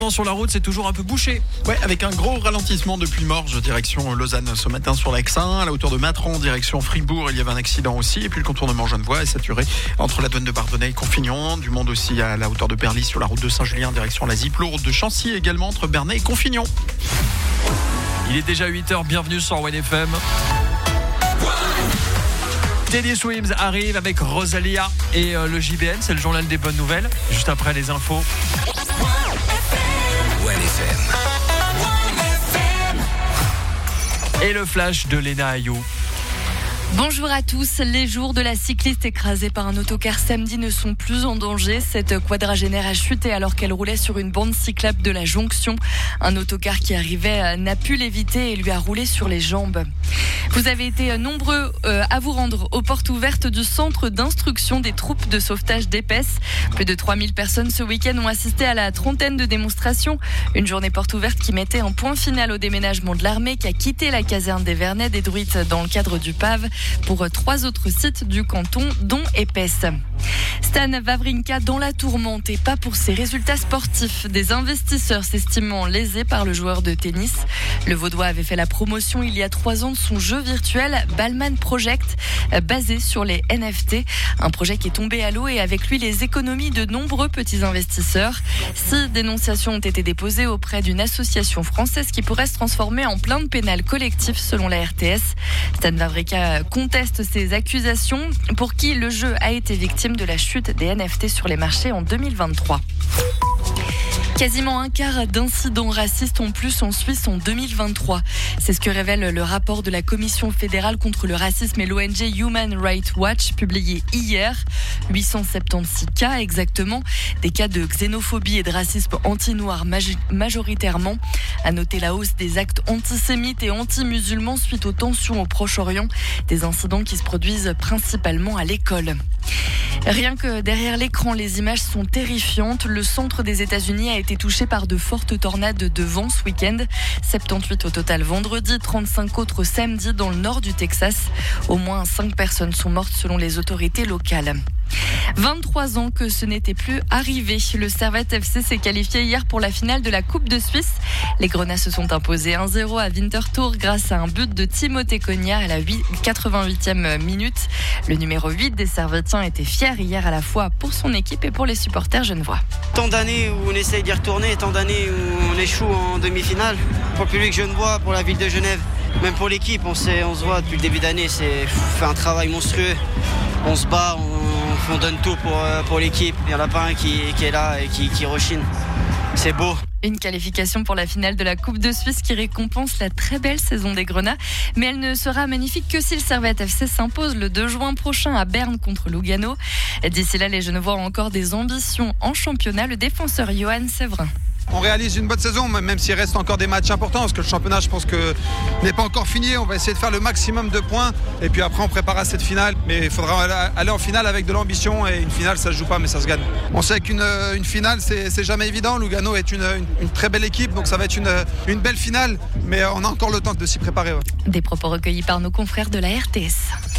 Sur la route, c'est toujours un peu bouché. Ouais, avec un gros ralentissement depuis Morges, direction Lausanne ce matin sur l'axe 1, à la hauteur de Matran, direction Fribourg, il y avait un accident aussi, et puis le contournement Genevois est saturé entre la douane de Bardonnay et Confignon, du monde aussi à la hauteur de Perlis sur la route de Saint-Julien, direction la Ziplo, route de Chancy également entre Bernay et Confignon. Il est déjà 8h, bienvenue sur WNFM. Teddy Swims arrive avec Rosalia et le JBN, c'est le journal des bonnes nouvelles, juste après les infos. Et le flash de Léna Ayou. Bonjour à tous. Les jours de la cycliste écrasée par un autocar samedi ne sont plus en danger. Cette quadragénaire a chuté alors qu'elle roulait sur une bande cyclable de la jonction. Un autocar qui arrivait n'a pu l'éviter et lui a roulé sur les jambes. Vous avez été nombreux à vous rendre aux portes ouvertes du centre d'instruction des troupes de sauvetage d'Épaisse. Plus de 3000 personnes ce week-end ont assisté à la trentaine de démonstrations. Une journée porte ouverte qui mettait un point final au déménagement de l'armée qui a quitté la caserne des Vernets détruite dans le cadre du PAV pour 3 autres sites du canton, dont Épaisse. Stan Wawrinka dans la tourmente et pas pour ses résultats sportifs. Des investisseurs s'estimant lésés par le joueur de tennis. Le Vaudois avait fait la promotion il y a 3 ans de son jeu virtuel Ballman Project, basé sur les NFT. Un projet qui est tombé à l'eau et avec lui les économies de nombreux petits investisseurs. 6 dénonciations ont été déposées auprès d'une association française qui pourrait se transformer en plainte pénale collective selon la RTS. Stan Wawrinka conteste ces accusations pour qui le jeu a été victime de la chute des NFT sur les marchés en 2023. Quasiment un quart d'incidents racistes en plus en Suisse en 2023. C'est ce que révèle le rapport de la Commission fédérale contre le racisme et l'ONG Human Rights Watch publié hier. 876 cas exactement, des cas de xénophobie et de racisme anti-noir majoritairement. À noter la hausse des actes antisémites et anti-musulmans suite aux tensions au Proche-Orient, des incidents qui se produisent principalement à l'école. Rien que derrière l'écran, les images sont terrifiantes. Le centre des États-Unis a été touché par de fortes tornades de vent ce week-end. 78 au total vendredi, 35 autres samedi dans le nord du Texas. Au moins 5 personnes sont mortes selon les autorités locales. 23 ans que ce n'était plus arrivé. Le Servette FC s'est qualifié hier pour la finale de la Coupe de Suisse. Les Grenats se sont imposés 1-0 à Winterthur grâce à un but de Timothée Cognard à la 88e minute. Le numéro 8 des Servettiens était fier hier à la fois pour son équipe et pour les supporters genevois. Tant d'années où on essaye d'y retourner, tant d'années où on échoue en demi-finale. Pour le public genevois, pour la ville de Genève, même pour l'équipe, on se voit depuis le début d'année. C'est fait un travail monstrueux. On se bat, on donne tout pour l'équipe. Il n'y en a pas un qui est là et qui rechigne. C'est beau. Une qualification pour la finale de la Coupe de Suisse qui récompense la très belle saison des Grenats. Mais elle ne sera magnifique que si le Servette FC s'impose le 2 juin prochain à Berne contre Lugano. D'ici là, les Genevois ont encore des ambitions en championnat. Le défenseur Johan Séverin. On réalise une bonne saison, même s'il reste encore des matchs importants, parce que le championnat, je pense que n'est pas encore fini. On va essayer de faire le maximum de points, et puis après on préparera cette finale. Mais il faudra aller en finale avec de l'ambition, et une finale, ça se joue pas, mais ça se gagne. On sait qu'une finale, c'est jamais évident. Lugano est une très belle équipe, donc ça va être une belle finale, mais on a encore le temps de s'y préparer. Ouais. Des propos recueillis par nos confrères de la RTS.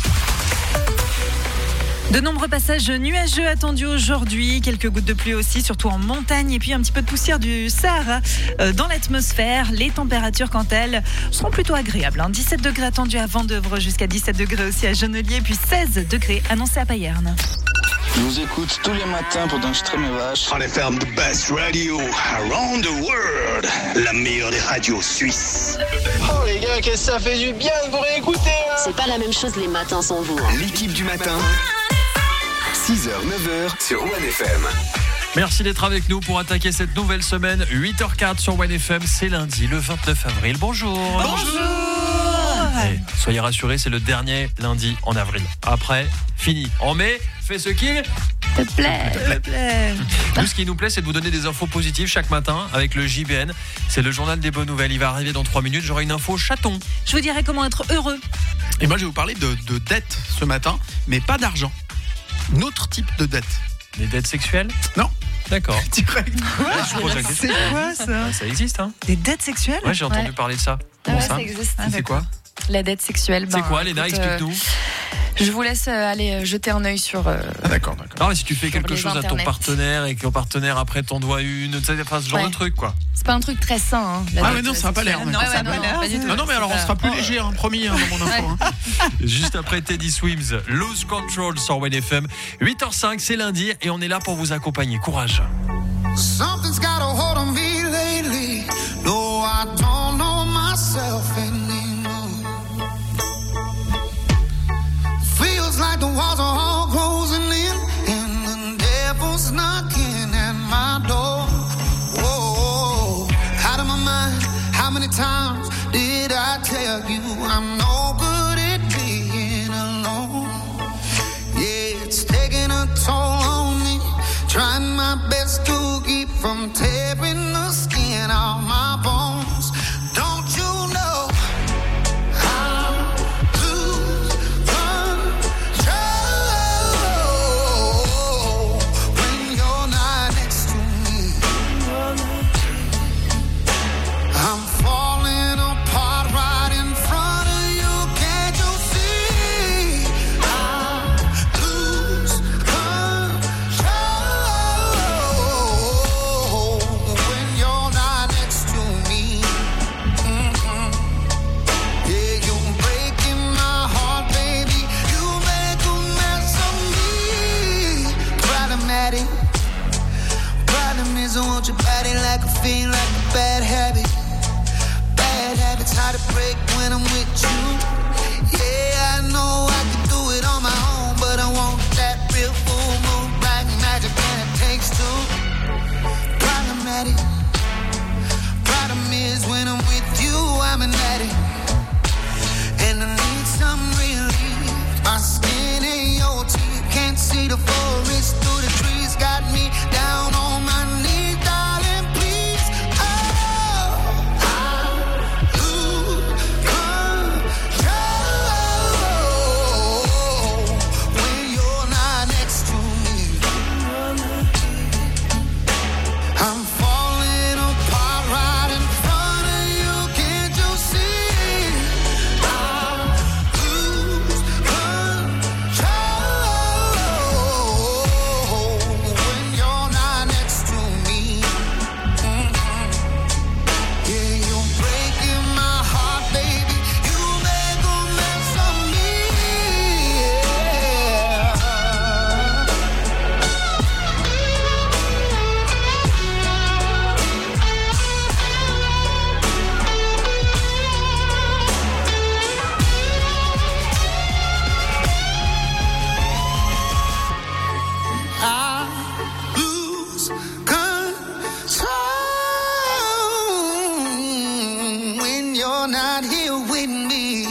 De nombreux passages nuageux attendus aujourd'hui, quelques gouttes de pluie aussi, surtout en montagne, et puis un petit peu de poussière du Sahara dans l'atmosphère. Les températures, quant à elles, seront plutôt agréables. 17 degrés attendus à Vendeuvre, jusqu'à 17 degrés aussi à Genelier, puis 16 degrés annoncés à Payerne. Je vous écoute tous les matins pendant que je traîne mes vaches. On FM, the best radio around the world. La meilleure des radios suisses. Oh les gars, qu'est-ce que ça fait du bien de vous réécouter hein. C'est pas la même chose les matins sans vous. L'équipe du matin. 6h, 9h sur OneFM. Merci d'être avec nous pour attaquer cette nouvelle semaine. 8h04 sur OneFM, c'est lundi, le 29 avril. Bonjour. Et soyez rassurés, c'est le dernier lundi en avril. Après, fini. En mai, fais ce qu'il te plaît. Nous, ce qui nous plaît, c'est de vous donner des infos positives chaque matin avec le JBN. C'est le journal des bonnes nouvelles. Il va arriver dans 3 minutes. J'aurai une info chaton. Je vous dirai comment être heureux. Et moi, je vais vous parler de dette ce matin, mais pas d'argent. Autre type de dette. Des dettes sexuelles ? Non. D'accord. Direct. Je pose la question. C'est quoi ça ? Ça existe, hein ? Des dettes sexuelles ? Ouais, j'ai entendu parler de ça. Comment ça ? existe. C'est quoi ? La dette sexuelle. C'est quoi, Léna ? Explique-nous. Je vous laisse aller jeter un œil sur. D'accord. Non, mais si tu fais quelque les chose à ton internets. partenaire et que ton partenaire après t'en doit une, tu sais, enfin, ce genre de truc quoi. C'est pas un truc très sain. Hein, la Ah dette mais non, ça a pas l'air. Non, ça a pas l'air. pas du tout. Non, mais alors on sera plus léger, hein, promis, hein, dans mon info. Hein. Juste après Teddy Swims, Lose Control sur WFM. 8h05, c'est lundi et on est là pour vous accompagner. Courage. Something's got a hold on me lately. No, I don't know myself anymore. Feels like the walls are all closing in, and the devil's knocking at my door. Whoa, out of my mind. How many times did I tell you I'm no good at being alone? Yeah, it's taking a toll on me. Trying my best to keep from tearing the skin off my bones. Don't you know I lose control when you're not next to me? I'm falling apart right in front of you. Can't you see? I lose control when you're not next to me. Yeah, you're breaking my heart, baby. You make a mess of me. Problematic. Problem is I want your body like a fiend, like a bad habit. Bad habits hard to break when I'm with you. Yeah, I know I can do it on my own, but I want that real full moon, black magic, and it takes two. Problematic. Problem is when I'm with you, I'm an addict, and I need some relief. My skin and your teeth can't see the forest through the trees. Got me down on my knees, darling, please. Oh, I lose control when you're not next to me. I'm falling apart right in front of you. Can't you see? I lose control when you're not next to me. Yeah, you're breaking my heart, baby. You make a mess of me. I lose control when you're not here with me.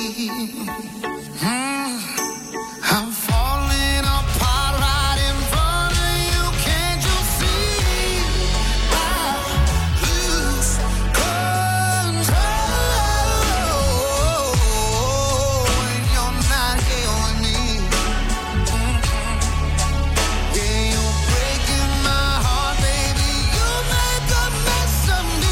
I'm falling apart right in front of you. Can't you see? I lose control when you're not here with me. Yeah, you're breaking my heart, baby. You make a mess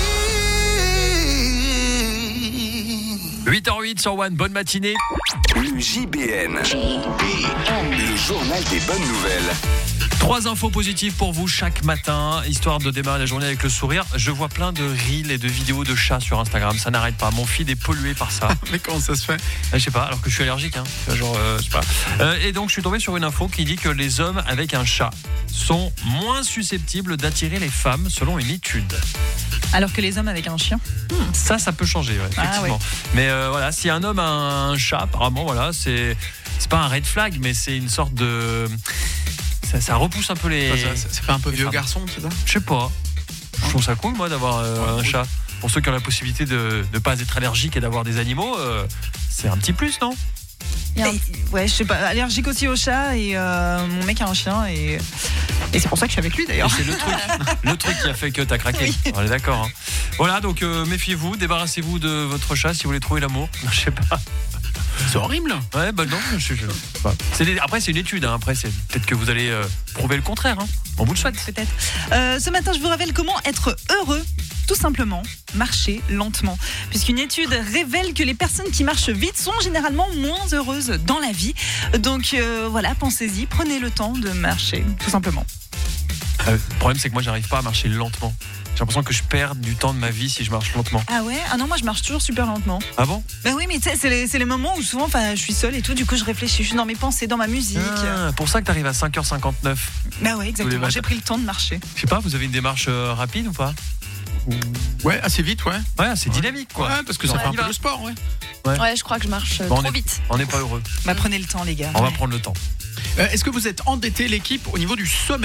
of me. 8h08 sur One, bonne matinée. Le JBN. Le journal des bonnes nouvelles. 3 infos positives pour vous chaque matin, histoire de démarrer la journée avec le sourire. Je vois plein de reels et de vidéos de chats sur Instagram, ça n'arrête pas. Mon feed est pollué par ça. Mais comment ça se fait? Je sais pas, alors que je suis allergique, hein. Genre, je sais pas. Et donc je suis tombé sur une info qui dit que les hommes avec un chat sont moins susceptibles d'attirer les femmes selon une étude. Alors que les hommes avec un chien. Ça peut changer, ouais, effectivement. ouais. Mais voilà, si un homme a un chat, apparemment, voilà, c'est pas un red flag, mais c'est une sorte de... Ça repousse un peu les... C'est pas un peu vieux femmes. garçon, tu vois? Je sais pas. Je trouve ça cool, moi, d'avoir un chat. Pour ceux qui ont la possibilité de ne pas être allergiques et d'avoir des animaux, c'est un petit plus, non? Ouais, je sais pas, allergique aussi au chat et mon mec a un chien et c'est pour ça que je suis avec lui d'ailleurs. Et c'est le truc qui a fait que t'as craqué. Oui. On est d'accord. Hein. Voilà, donc méfiez-vous, débarrassez-vous de votre chat si vous voulez trouver l'amour. Non, je sais pas. C'est horrible. Ouais, bah non, après c'est une étude. Hein. Après, c'est peut-être que vous allez prouver le contraire. Hein. On vous le souhaite. Peut-être. Ce matin, je vous révèle comment être heureux tout simplement marcher lentement. Puisqu'une étude révèle que les personnes qui marchent vite sont généralement moins heureuses dans la vie. Donc voilà, pensez-y, prenez le temps de marcher, tout simplement. Le problème, c'est que moi, j'arrive pas à marcher lentement. J'ai l'impression que je perds du temps de ma vie si je marche lentement. Ah ouais ? Ah non, moi je marche toujours super lentement. Ah bon ? Ben oui, mais tu sais, c'est les moments où souvent je suis seule et tout, du coup je réfléchis, je suis dans mes pensées, dans ma musique. Pour ça que t'arrives à 5h59. Bah ouais, exactement, j'ai pris le temps de marcher. Je sais pas, vous avez une démarche rapide ou pas ? Ouais, assez vite, ouais. Ouais, c'est dynamique, quoi. Ouais, parce que ça fait un peu de sport, ouais. Ouais, je crois que je marche trop vite. On n'est pas heureux. Bah prenez le temps, les gars. On va prendre le temps. Est-ce que vous êtes endetté, l'équipe, au niveau du sommeil ?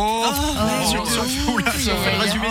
Sur le résumé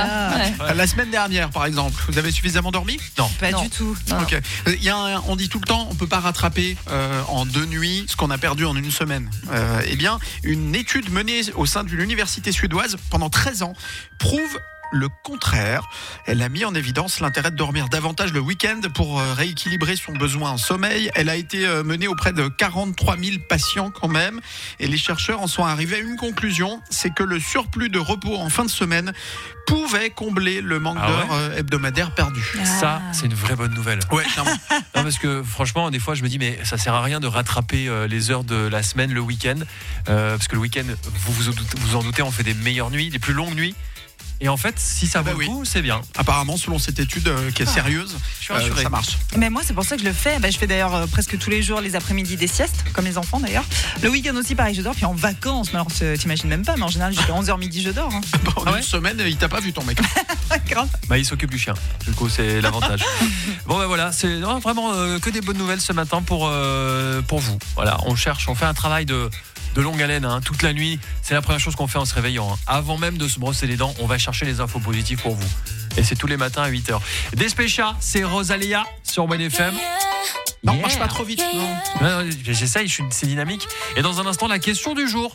de la semaine dernière, par exemple. Vous avez suffisamment dormi ? Non. Pas du tout. Ok. On dit tout le temps, on peut pas rattraper en 2 nuits ce qu'on a perdu en une semaine. Eh bien, une étude menée au sein d'une université suédoise pendant 13 ans prouve le contraire. Elle a mis en évidence l'intérêt de dormir davantage le week-end pour rééquilibrer son besoin en sommeil. Elle a été menée auprès de 43 000 patients quand même. Et les chercheurs en sont arrivés à une conclusion, c'est que le surplus de repos en fin de semaine pouvait combler le manque d'heures hebdomadaires perdues. Ça, c'est une vraie bonne nouvelle. Ouais, clairement. Non, parce que franchement, des fois, je me dis, mais ça sert à rien de rattraper les heures de la semaine le week-end. Parce que le week-end, vous en doutez, on fait des meilleures nuits, des plus longues nuits. Et en fait, si ça vaut le coup, c'est bien. Apparemment, selon cette étude qui est sérieuse, ça marche. Mais moi, c'est pour ça que je le fais. Je fais d'ailleurs presque tous les jours les après-midi des siestes, comme les enfants d'ailleurs. Le week-end aussi, pareil, je dors. Puis en vacances, mais alors t'imagines même pas, mais en général, jusqu'à 11h midi, je dors. Pendant une semaine, il t'a pas vu ton mec. Grave. Il s'occupe du chien. Du coup, c'est l'avantage. Bon, voilà, c'est vraiment que des bonnes nouvelles ce matin pour vous. Voilà, on fait un travail de longue haleine, toute la nuit. C'est la première chose qu'on fait en se réveillant. Avant même de se brosser les dents, on va chercher les infos positives pour vous. Et c'est tous les matins à 8h. Despecha, c'est Rosalia sur OneFM. Non, marche pas trop vite. Non, j'essaye, c'est dynamique. Et dans un instant, la question du jour.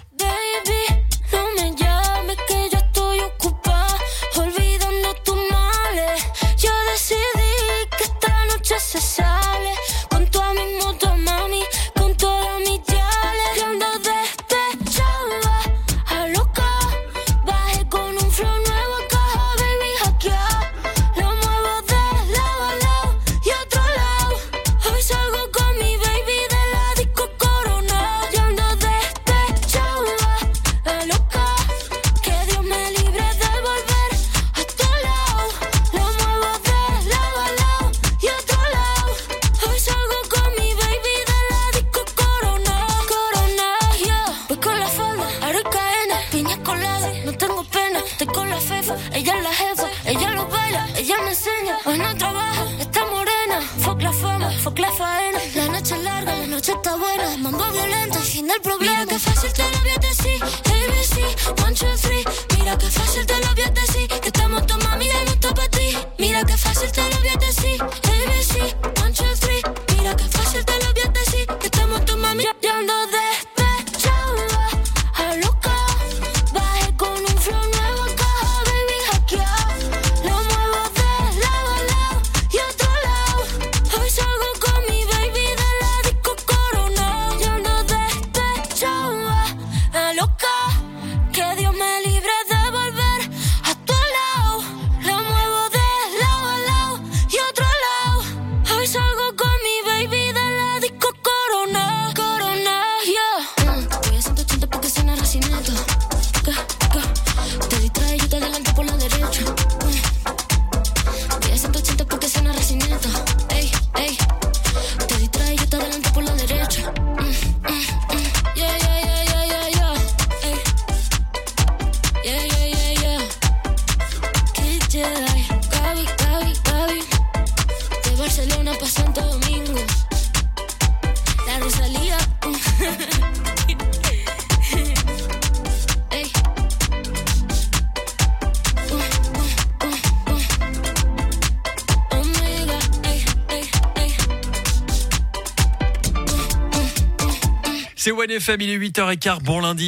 C'est OneFM, il est 8h15, bon lundi.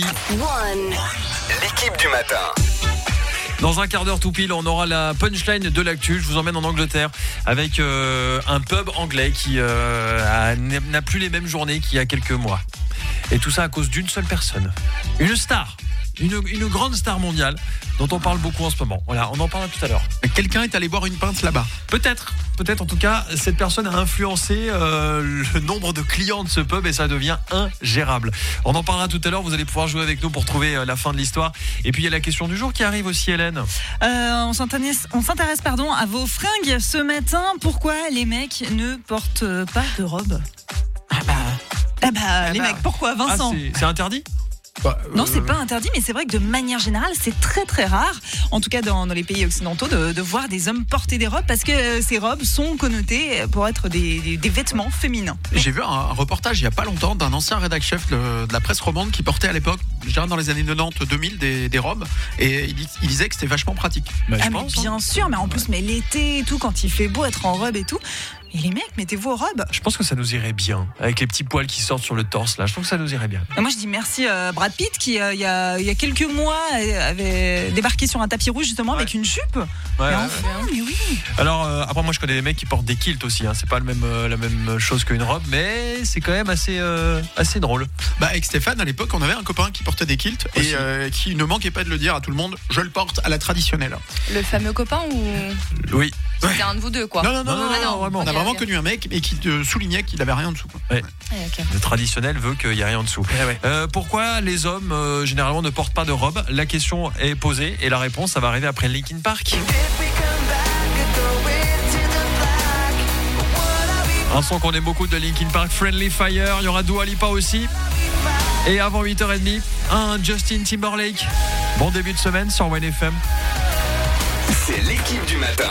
L'équipe du matin. Dans un quart d'heure tout pile, on aura la punchline de l'actu. Je vous emmène en Angleterre avec un pub anglais qui n'a plus les mêmes journées qu'il y a quelques mois. Et tout ça à cause d'une seule personne. Une star une grande star mondiale dont on parle beaucoup en ce moment. Voilà, on en parlera tout à l'heure. Quelqu'un est allé boire une pinte là-bas. Peut-être en tout cas, cette personne a influencé le nombre de clients de ce pub et ça devient ingérable. On en parlera tout à l'heure, vous allez pouvoir jouer avec nous pour trouver la fin de l'histoire. Et puis il y a la question du jour qui arrive aussi, Hélène. On s'intéresse à vos fringues ce matin. Pourquoi les mecs ne portent pas de robe ? Les mecs, pourquoi, Vincent ? C'est interdit ? Non, c'est pas interdit, mais c'est vrai que de manière générale, c'est très très rare, en tout cas dans les pays occidentaux, de voir des hommes porter des robes parce que ces robes sont connotées pour être des vêtements féminins. J'ai vu un reportage il y a pas longtemps d'un ancien rédac-chef de la presse romande qui portait à l'époque, je dirais dans les années 90-2000, des robes et il disait que c'était vachement pratique. Mais bien sûr, mais en plus, mais l'été et tout, quand il fait beau être en robe et tout. Et les mecs, mettez vos robes. Je pense que ça nous irait bien. Avec les petits poils qui sortent sur le torse, là. Je trouve que ça nous irait bien. Et moi, je dis merci Brad Pitt qui, il y a quelques mois, avait débarqué sur un tapis rouge, justement, avec une jupe. Mais oui. Alors, après, moi, je connais des mecs qui portent des kilts aussi. Hein. C'est pas la même chose qu'une robe, mais c'est quand même assez drôle. Avec Stéphane, à l'époque, on avait un copain qui portait des kilts et qui ne manquait pas de le dire à tout le monde, je le porte à la traditionnelle. Le fameux copain ou... Oui. C'était un de vous deux, quoi. Non, vraiment. On a vraiment connu un mec et qui te soulignait qu'il avait rien en dessous. Ouais. Le traditionnel veut qu'il n'y ait rien en dessous. Pourquoi les hommes généralement ne portent pas de robe ? La question est posée et la réponse, ça va arriver après Linkin Park. Un son qu'on aime beaucoup de Linkin Park, Friendly Fire. Il y aura Dua Lipa aussi. Et avant 8h30, un Justin Timberlake. Bon début de semaine sur 1FM. C'est l'équipe du matin.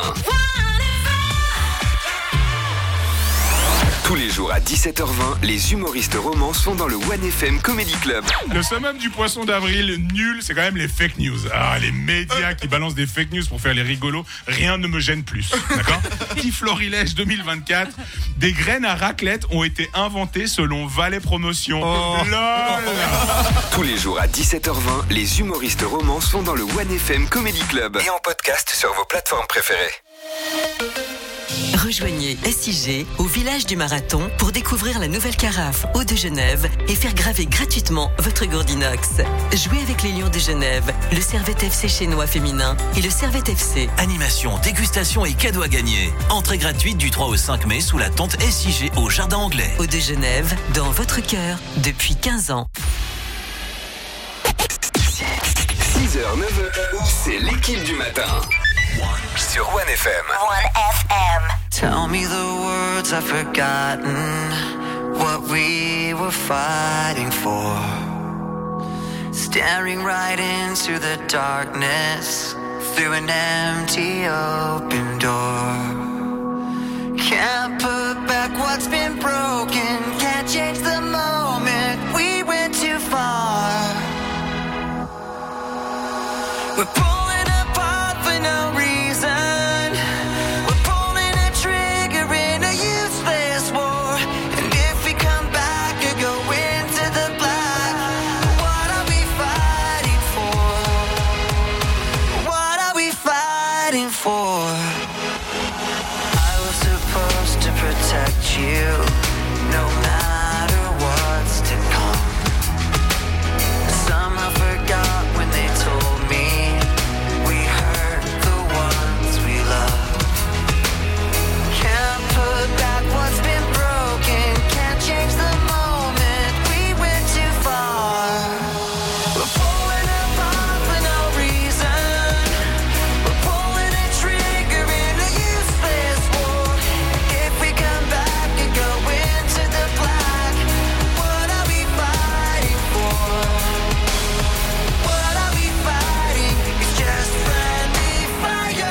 Tous les jours à 17h20, les humoristes romans sont dans le 1FM Comedy Club. Le summum du poisson d'avril nul, c'est quand même les fake news. Les médias qui balancent des fake news pour faire les rigolos, rien ne me gêne plus. D'accord ? Petit florilège 2024, des graines à raclette ont été inventées selon Valet Promotion. LOL. Tous les jours à 17h20, les humoristes romans sont dans le 1FM Comedy Club et en podcast sur vos plateformes préférées. Rejoignez SIG au village du Marathon pour découvrir la nouvelle carafe Eau de Genève et faire graver gratuitement votre gourde inox. Jouez avec les Lions de Genève, le Servette FC chinois féminin et le Servette FC. Animation, dégustation et cadeaux à gagner. Entrée gratuite du 3 au 5 mai sous la tente SIG au Jardin Anglais. Eau de Genève, dans votre cœur, depuis 15 ans. 6h, 9h, c'est l'équipe du matin. Sur 1FM. 1FM. Tell me the words I've forgotten, what we were fighting for. Staring right into the darkness, through an empty open door. Can't put back what's been broken, can't change the moment we went too far. We're pulling apart for no reason. We're pulling a trigger in a useless war. And if we come back or go into the black, what are we fighting for? What are we fighting for? I was supposed to protect you, no matter what's to come. Somehow forgot when they told me we hurt the ones we love. Can't put back what's been broken, can't change the moment we went too far. We're pulling apart for no reason. We're pulling a trigger in a useless war. If we come back and go into the black, what are we fighting for? What are we fighting? It's just friendly fire.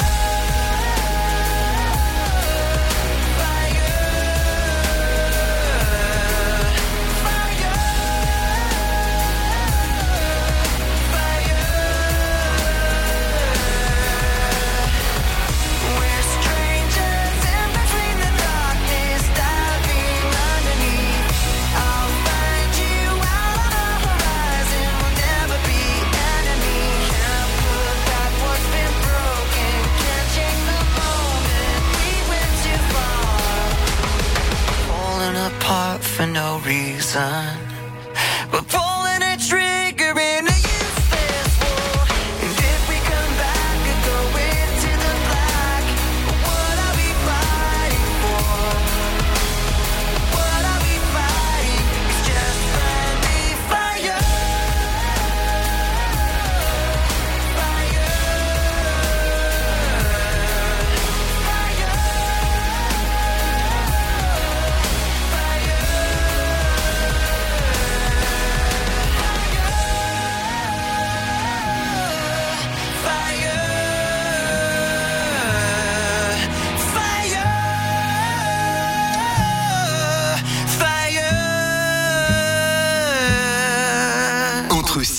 We're strangers in between the darkness, diving underneath. I'll find you out on the horizon. We'll never be enemies. Can't put back what's been broken. Can't change the moment we went too far. Falling apart for no reason. We're pulling a trigger in a useless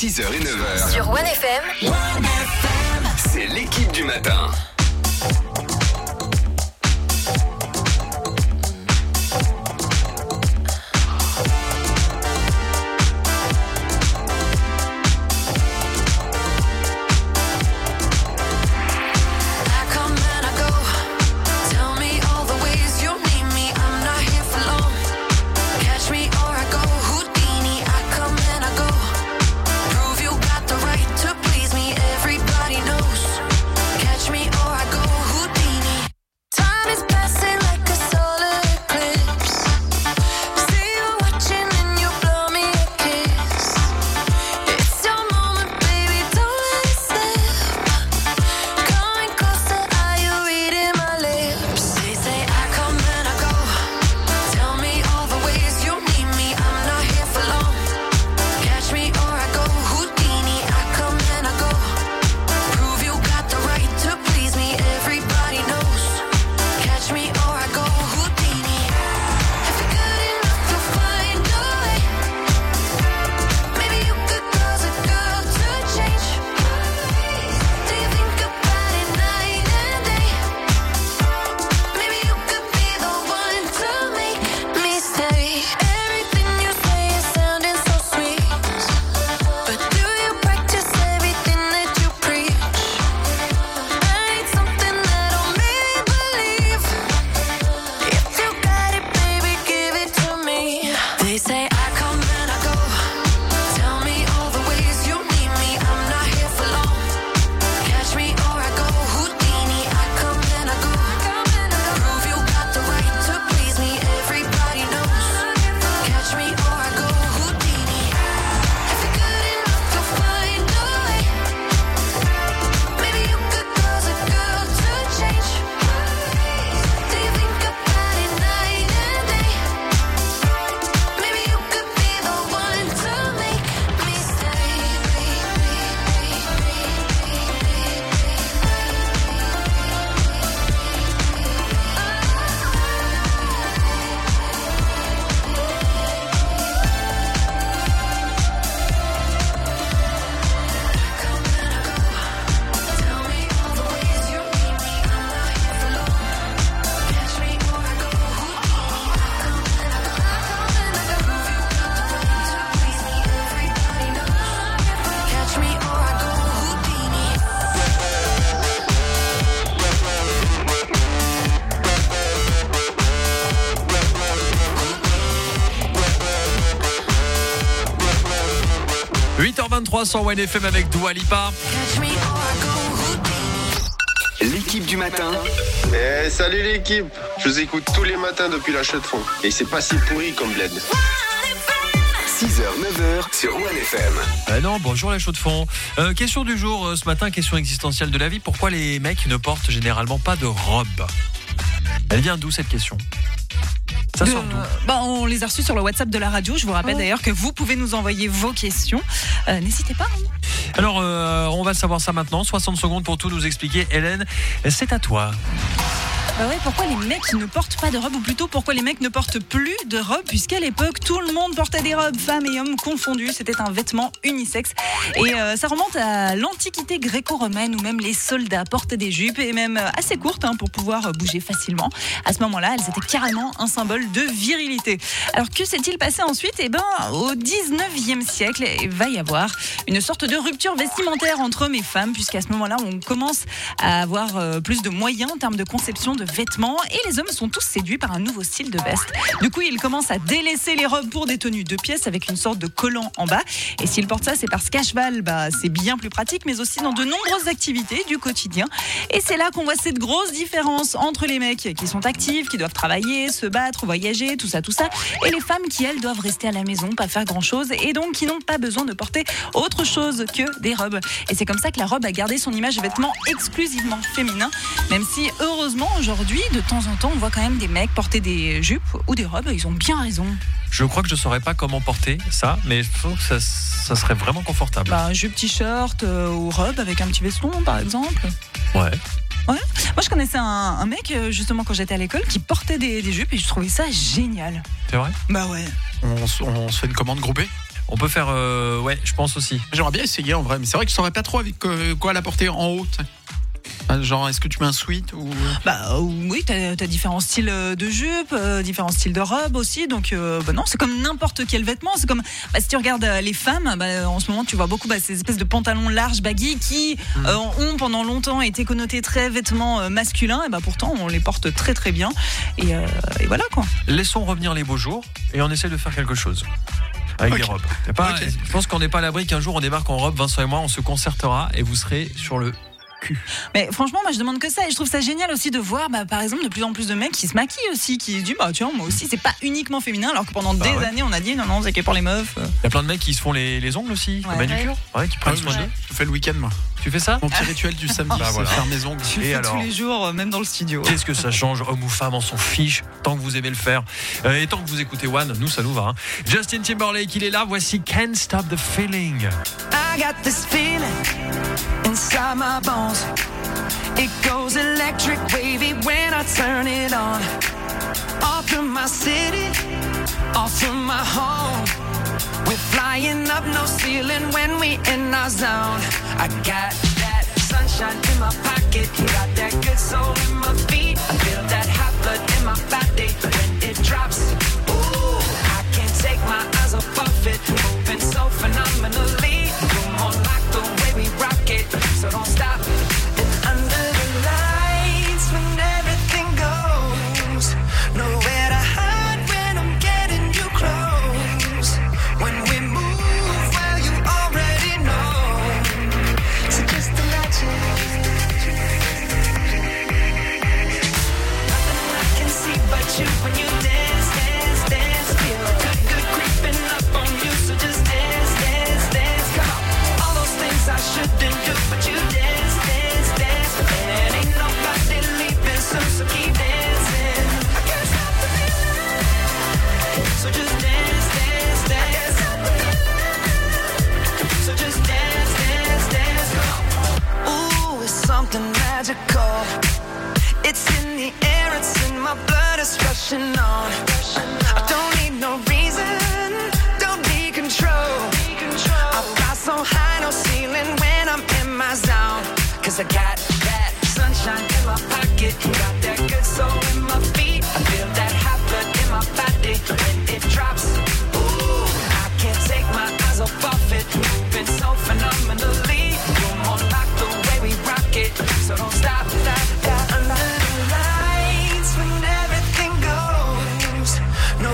6h et 9h. Sur One FM. C'est l'équipe du matin. Sur One FM avec Dua Lipa. L'équipe du matin. Salut l'équipe, je vous écoute tous les matins depuis la chaux de fond. Et c'est pas si pourri comme bled. 6h, 9h sur One FM. Non, bonjour les chauds de fond. Question du jour ce matin, question existentielle de la vie. Pourquoi les mecs ne portent généralement pas de robe? Elle vient d'où cette question? Ça sort d'où? On les a reçus sur le WhatsApp de la radio. Je vous rappelle d'ailleurs que vous pouvez nous envoyer vos questions. N'hésitez pas. Alors, on va savoir ça maintenant. 60 secondes pour tout nous expliquer. Hélène, c'est à toi. Pourquoi les mecs ne portent pas de robe, ou plutôt pourquoi les mecs ne portent plus de robe, puisqu'à l'époque tout le monde portait des robes, femmes et hommes confondus, c'était un vêtement unisexe et ça remonte à l'antiquité gréco-romaine où même les soldats portaient des jupes et même assez courtes pour pouvoir bouger facilement. À ce moment-là, elles étaient carrément un symbole de virilité. Alors que s'est-il passé ensuite? Au 19e siècle, il va y avoir une sorte de rupture vestimentaire entre hommes et femmes, puisqu'à ce moment-là, on commence à avoir plus de moyens en termes de conception de vêtements et les hommes sont tous séduits par un nouveau style de veste. Du coup, ils commencent à délaisser les robes pour des tenues de pièces avec une sorte de collant en bas. Et s'ils portent ça, c'est parce qu'à cheval, c'est bien plus pratique, mais aussi dans de nombreuses activités du quotidien. Et c'est là qu'on voit cette grosse différence entre les mecs qui sont actifs, qui doivent travailler, se battre, voyager, tout ça, et les femmes qui, elles, doivent rester à la maison, pas faire grand-chose, et donc qui n'ont pas besoin de porter autre chose que des robes. Et c'est comme ça que la robe a gardé son image de vêtement exclusivement féminin, même si, heureusement, aujourd'hui, de temps en temps, on voit quand même des mecs porter des jupes ou des robes. Ils ont bien raison. Je crois que je saurais pas comment porter ça, mais je trouve que ça serait vraiment confortable. Jupe, t-shirt ou robe avec un petit veston, par exemple. Ouais. Moi, je connaissais un mec, justement, quand j'étais à l'école, qui portait des jupes et je trouvais ça génial. C'est vrai? Bah ouais. On se fait une commande groupée? On peut faire, ouais, je pense aussi. J'aimerais bien essayer en vrai, mais c'est vrai que je saurais pas trop avec quoi la porter en haut. Genre, est-ce que tu mets un sweat ou... Oui, t'as différents styles de jupe, différents styles de robe aussi. Donc, non, c'est comme n'importe quel vêtement. C'est comme, si tu regardes les femmes, en ce moment, tu vois beaucoup ces espèces de pantalons larges, baggy, qui ont pendant longtemps été connotés très vêtements masculins. Et pourtant, on les porte très très bien. Et voilà quoi. Laissons revenir les beaux jours et on essaie de faire quelque chose. Avec des robes. Je pense qu'on n'est pas à l'abri qu'un jour on débarque en robe, Vincent et moi, on se concertera et vous serez sur le cul. Mais franchement, moi je demande que ça et je trouve ça génial aussi de voir par exemple de plus en plus de mecs qui se maquillent aussi, qui se disent tiens, moi aussi c'est pas uniquement féminin, alors que pendant des années on a dit non c'est que pour les meufs. Il y a plein de mecs qui se font les ongles aussi, la manucure, qui prennent soin d'eux. Je fais le week-end moi. Tu fais ça? Mon petit rituel du samedi, c'est faire mes ongles. Je fais tous les jours, même dans le studio. Qu'est-ce que ça change, homme ou femme, on s'en fiche, tant que vous aimez le faire. Et tant que vous écoutez One, nous ça nous va. Justin Timberlake, il est là, voici Can't Stop the Feeling. I got this feeling inside my bones. It goes electric wavy when I turn it on. Off from my city, off from my home. We're flying up no ceiling when we in our zone. I got that sunshine in my pocket, got that good soul in my feet. I feel that hot blood in my body when it drops. Ooh, I can't take my eyes off of it, moving so phenomenally. Come on, like the way we rock it, so don't stop. And under the lights when everything goes, nowhere to hide when I'm getting you close. When we move, well, you already know. So just imagine. Nothing I can see but you when you dance, dance, dance. Feel good, good creeping up on you. So just dance, dance, dance. Come on. All those things I shouldn't do, but you dance, dance, dance. And ain't nobody leaving soon, so keep dancing. I can't stop the feeling. So just dance, dance, dance. So just dance, dance, dance. Ooh, it's something magical. It's in the air, it's in my blood, it's rushing on. I don't need no reason, don't need control. I fly so high, no ceiling when I'm in my zone. Cause I got that sunshine in my pocket, got that good soul in my feet. I feel that hot blood in my body when it drops. Ooh, I can't take my eyes off of it, moving so phenomenally. You're more like the way we rock it, so don't stop, stop, stop. Under the lights when everything goes,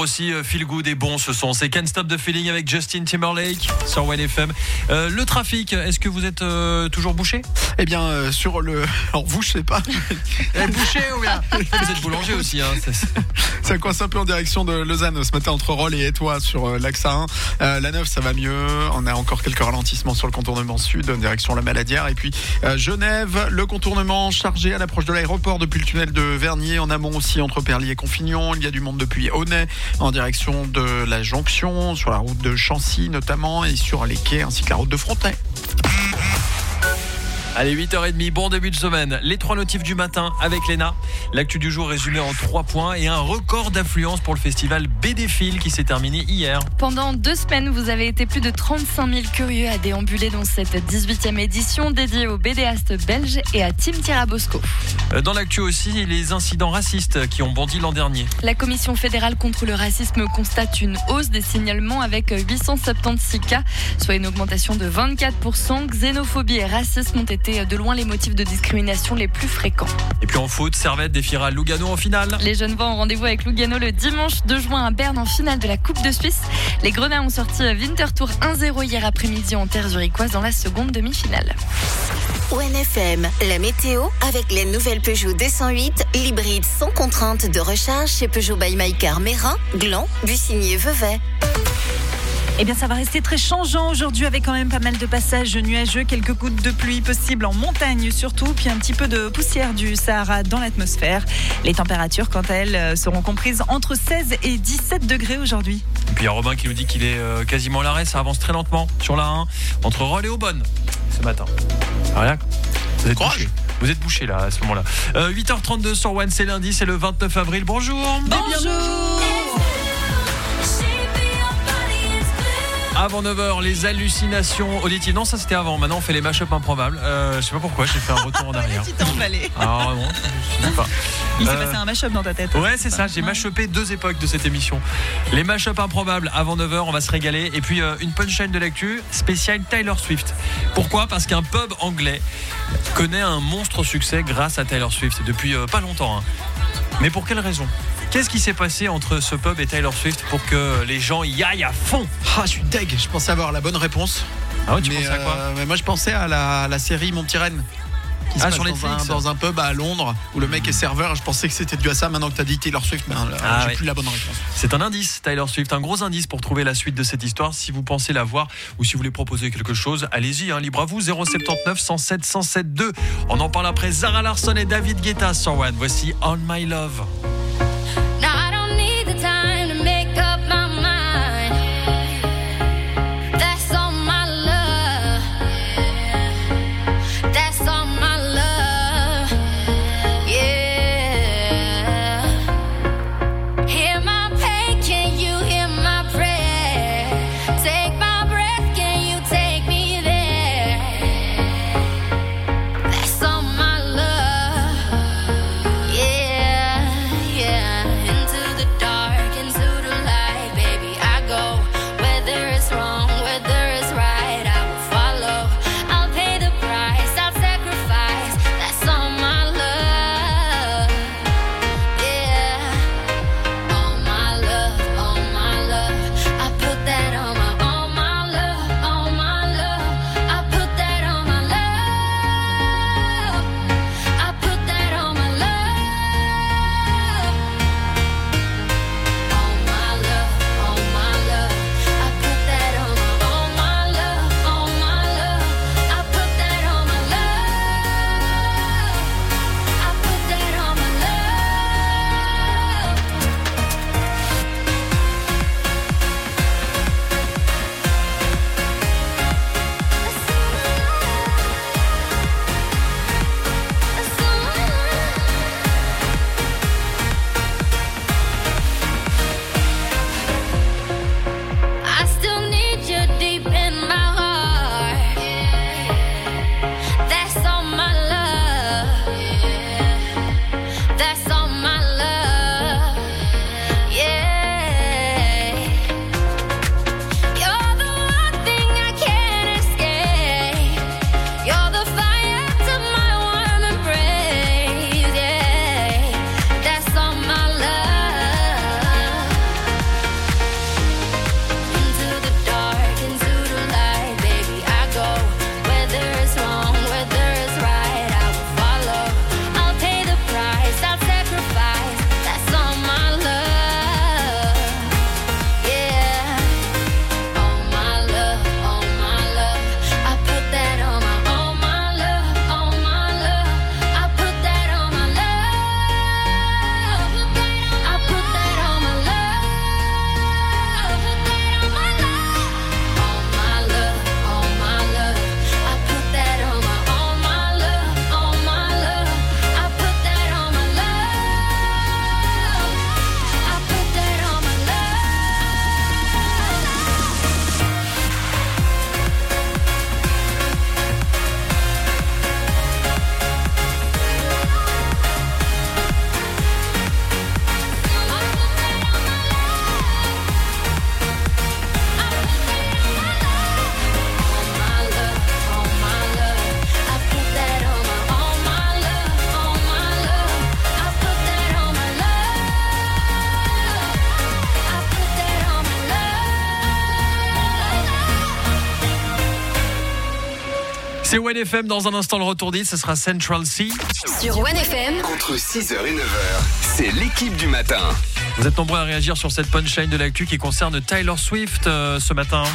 aussi feel good et bon ce son. C'est Can't Stop the Feeling avec Justin Timberlake sur 1FM. Le trafic, est-ce que vous êtes toujours bouché? Eh bien, sur le... Alors vous, je sais pas. Bouché ou bien? Vous êtes boulanger aussi. Hein. Ça coince un peu en direction de Lausanne ce matin entre Rolle et Étoile sur l'Axe A1. La 9, ça va mieux. On a encore quelques ralentissements sur le contournement sud en direction la Maladière. Et puis Genève, le contournement chargé à l'approche de l'aéroport depuis le tunnel de Vernier. En amont aussi entre Perly et Confignon. Il y a du monde depuis Aunay en direction de la jonction, sur la route de Chancy notamment et sur les quais ainsi que la route de Frontenay. Allez, 8h30, bon début de semaine. Les 3 notifs du matin avec Léna. L'actu du jour résumé en 3 points et un record d'affluence pour le festival BDFIL qui s'est terminé hier. Pendant 2 semaines, vous avez été plus de 35 000 curieux à déambuler dans cette 18e édition dédiée aux BDastes belges et à Tim Tirabosco. Dans l'actu aussi, les incidents racistes qui ont bondi l'an dernier. La Commission fédérale contre le racisme constate une hausse des signalements avec 876 cas, soit une augmentation de 24%. Xénophobie et racisme ont été de loin les motifs de discrimination les plus fréquents. Et puis en foot, Servette défiera Lugano en finale. Les Genevois ont rendez-vous avec Lugano le dimanche 2 juin à Berne en finale de la Coupe de Suisse. Les Grenats ont sorti Winterthur 1-0 hier après-midi en terre zurichoise dans la seconde demi-finale. 1FM, la météo avec les nouvelles Peugeot 208, l'hybride sans contrainte de recharge chez Peugeot by Maïcar Mérin, Gland, Bussigny-Vevey. Eh bien, ça va rester très changeant aujourd'hui avec quand même pas mal de passages nuageux, quelques gouttes de pluie possibles en montagne surtout, puis un petit peu de poussière du Sahara dans l'atmosphère. Les températures, quant à elles, seront comprises entre 16 et 17 degrés aujourd'hui. Et puis il y a Robin qui nous dit qu'il est quasiment à l'arrêt, ça avance très lentement sur la 1, entre Rolle et Aubonne ce matin. Rien. Vous êtes bouché là à ce moment-là. 8h32 sur One, c'est lundi, c'est le 29 avril. Bonjour. Bonjour. Avant 9h, les hallucinations auditives. Non, ça c'était avant. Maintenant, on fait les mash-up improbables. Je sais pas pourquoi, j'ai fait un retour en arrière. Tu t'es emballé. Ah non, je sais pas. Il s'est passé un mash-up dans ta tête. Ouais, c'est ça. J'ai mash-upé 2 époques de cette émission. Les mash-up improbables avant 9h, on va se régaler. Et puis, une punchline de l'actu spéciale Taylor Swift. Pourquoi ? Parce qu'un pub anglais connaît un monstre succès grâce à Taylor Swift. Et depuis pas longtemps. Hein. Mais pour quelle raison ? Qu'est-ce qui s'est passé entre ce pub et Taylor Swift pour que les gens y aillent à fond ? Ah, je suis deg, je pensais avoir la bonne réponse. Ah ouais, tu pensais à quoi ? Mais moi je pensais à la série Mon Petit Renne. Qui se passe sur Netflix, dans un pub à Londres où le mec est serveur. Je pensais que c'était dû à ça. Maintenant que t'as dit Taylor Swift, j'ai plus la bonne réponse. C'est un indice, Taylor Swift, un gros indice pour trouver la suite de cette histoire. Si vous pensez la voir ou si vous voulez proposer quelque chose, allez-y, libre à vous. 079 107 107 2. On en parle après Zara Larsson et David Guetta sur One. Voici On My Love. C'est OneFM dans un instant le retour dit, ce sera Central C. Sur OneFM, Entre 6h et 9h, c'est l'équipe du matin. Vous êtes nombreux à réagir sur cette punchline de l'actu qui concerne Taylor Swift ce matin.